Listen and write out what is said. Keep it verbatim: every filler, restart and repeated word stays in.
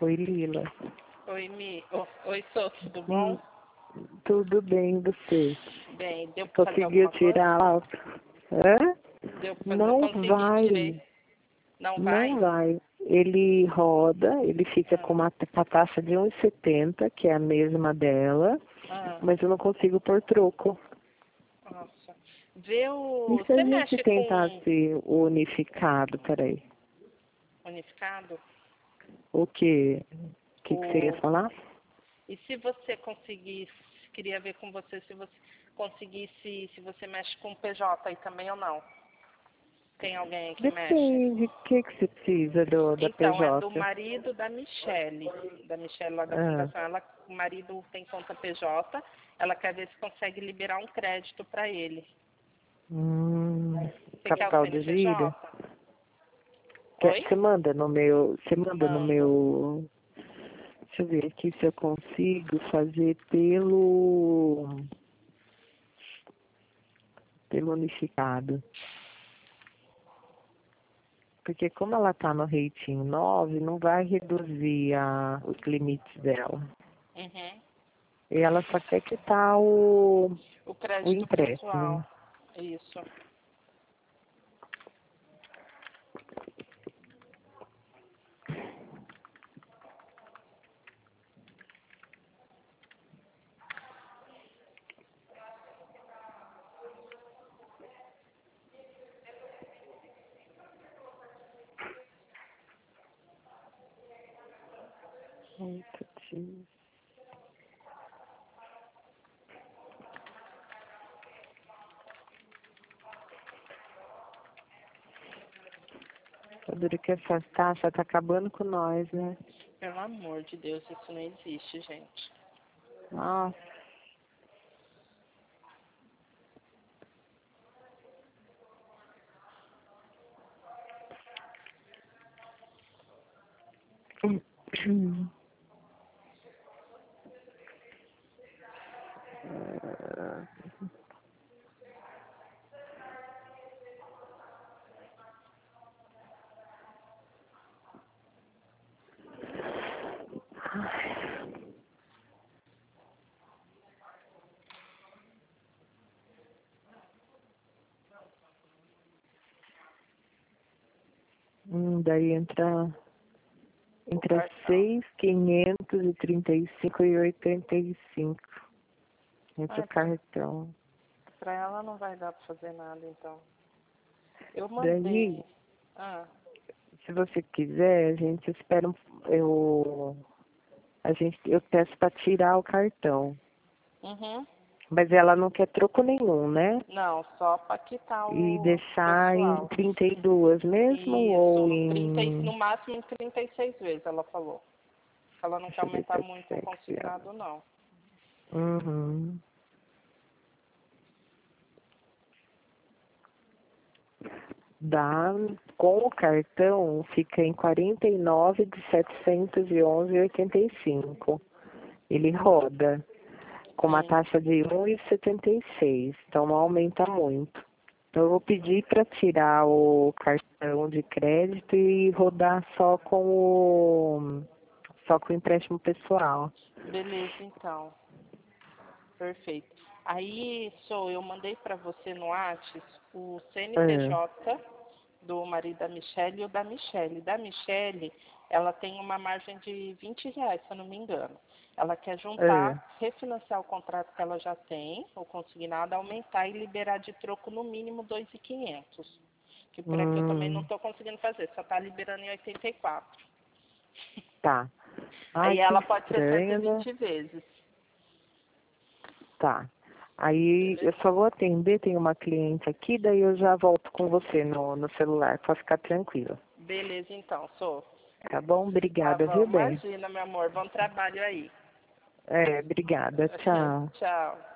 Oi, Lila. Oi, Mi. Oh, oi, Sô, tudo bom? Hum, tudo bem, você? Bem, deu pra fazer Conseguiu alguma coisa? tirar lá? Hã? Deu pra fazer? Eu Não consegui, tirei. vai, Não não vai? vai. Ele roda, ele fica Ah, com uma com a taxa de um e setenta, que é a mesma dela, ah, mas eu não consigo pôr troco. nossa. Vê E o... se a Você gente mexe com tentasse o unificado, peraí? unificado? O que? O que, que você ia O... falar? E se você conseguisse... Queria ver com você se você conseguisse... Se você mexe com P J aí também ou não. Tem alguém aí que mexe? Depende, o que, que você precisa do, da Então, é do P J? marido da Michele, da Michele lá da Ah, fundação. Ela, o marido tem conta P J, ela quer ver se consegue liberar um crédito para ele. hum, Você quer o capital de giro? C N P J? Quer- Oi? Você manda no meu, você manda no Mando. meu, deixa eu ver aqui se eu consigo fazer pelo, pelo unificado. Porque como ela tá no rating nove, não vai reduzir a, os limites dela. Uhum. E ela só quer quitar o, O o crédito empréstimo. pessoal. Isso. Oito dias. Eu duro que essa taxa tá acabando com nós, né? Pelo amor de Deus, isso não existe, gente. Nossa. Hum, daí entra, O entra cartão. seis, quinhentos e trinta e cinco e oitenta e cinco. Entra Ai, o pra, cartão. pra ela não vai dar pra fazer nada, então. Eu Daí, mandei. Ah, se você quiser, a gente espera um, eu, a gente, eu peço para tirar o cartão. uhum. Mas ela não quer troco nenhum, né? Não, só para quitar E o deixar em pessoal. trinta e duas mesmo ou Isso, trinta, e- no em, máximo em trinta e seis vezes, ela falou. Ela não quer deixa eu ver aumentar se eu muito o sexy ela. consignado, não. Uhum. Dá, com o cartão fica em quarenta e nove de setecentos e onze e oitenta e cinco. Ele roda com uma Sim, taxa de um e setenta e seis, então não aumenta muito. Então eu vou pedir para tirar o cartão de crédito e rodar só com o só com o empréstimo pessoal. beleza, então. Perfeito. Aí, sou, eu mandei para você no Whats o É, C N P J do marido da Michelle e o da Michelle. Da Michelle, ela tem uma margem de vinte reais, se eu não me engano. Ela quer é. juntar, refinanciar o contrato que ela já tem, o consignado, aumentar e liberar de troco no mínimo dois mil e quinhentos. Que por aqui eu também não Hum, estou conseguindo fazer, só está liberando em oitenta e quatro. tá. Ai, Aí que ela pode ser cento e estranho, né? vinte vezes. Tá. Aí eu Beleza? só vou atender, tem uma cliente aqui, daí eu já volto com você no, no celular, pra ficar tranquila. Beleza, então, sou. Tá bom? Tá Obrigada, bom, viu, bem? imagina, meu amor. Bom trabalho aí. É, obrigada. Tchau. Tchau.